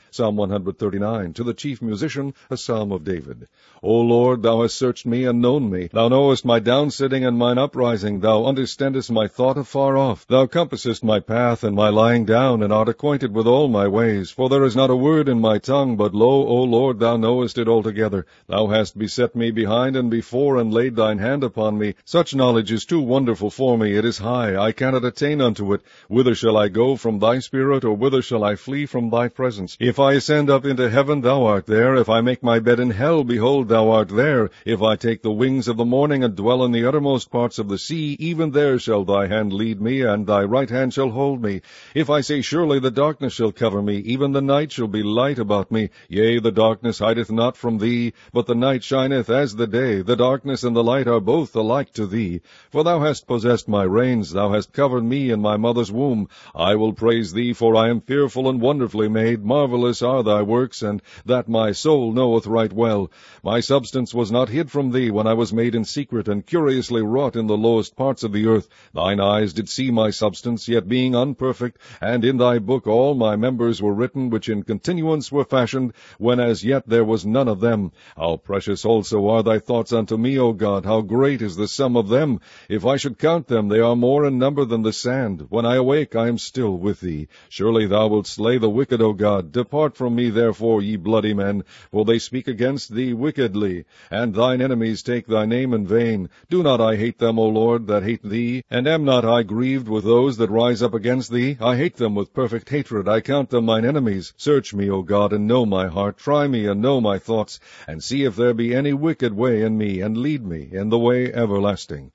Psalm 139. To the chief musician, a psalm of David. O Lord, thou hast searched me and known me. Thou knowest my downsitting and mine uprising. Thou understandest my thought afar off. Thou compassest my path and my lying down, and art acquainted with all my ways. For there is not a word in my tongue, but lo, O Lord, thou knowest it altogether. Thou hast beset me behind and before, and laid thine hand upon me. Such knowledge is too wonderful for me. It is high. I cannot attain unto it. Whither shall I go from thy spirit, or whither shall I flee from thy presence? If I ascend up into heaven, thou art there. If I make my bed in hell, behold, thou art there. If I take the wings of the morning and dwell in the uttermost parts of the sea, even there shall thy hand lead me, and thy right hand shall hold me. If I say, surely the darkness shall cover me, even the night shall be light about me. Yea, the darkness hideth not from thee, but the night shineth as the day. The darkness and the light are both alike to thee. For thou hast possessed my reins, thou hast covered me in my mother's womb. I will praise thee, for I am fearful and wonderfully made. Marvelous are thy works, and that my soul knoweth right well. My substance was not hid from thee when I was made in secret, and curiously wrought in the lowest parts of the earth. Thine eyes did see my substance, yet being unperfect, and in thy book all my members were written, which in continuance were fashioned, when as yet there was none of them. How precious also are thy thoughts unto me, O God! How great is the sum of them! If I should count them, they are more in number than the sand. When I awake, I am still with thee. Surely thou wilt slay the wicked, O God. Depart from me, therefore, ye bloody men, for they speak against thee wickedly, and thine enemies take thy name in vain. Do not I hate them, O Lord, that hate thee? And am not I grieved with those that rise up against thee? I hate them with perfect hatred. I count them mine enemies. Search me, O God, and know my heart. Try me, and know my thoughts, and see if there be any wicked way in me, and lead me in the way everlasting.